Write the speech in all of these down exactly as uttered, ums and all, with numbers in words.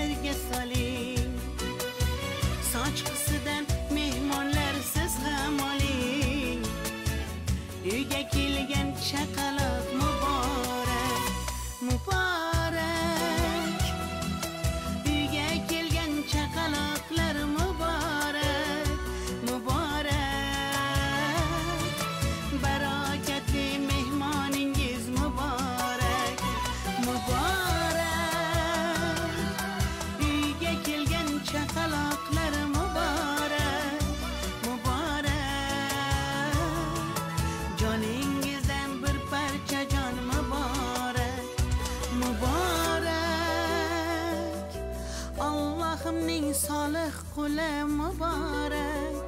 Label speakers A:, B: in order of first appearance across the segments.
A: yerga soling. Sochqisidan mehmonlar siz ham oling. Uyga kelgan chaqaloq muborak, muborak. Uyga kelgan chaqaloqlar muborak, muborak. Barokatli mehmoningiz muborak, muborak. Uyga kelgan chaqaloqlar muborak, muborak. Joningizdan bir parcha jon muborak, muborak. Allohimning solih quli muborak,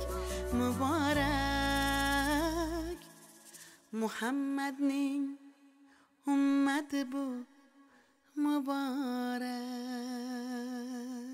A: muborak. Muhammadning ummati bu muborak.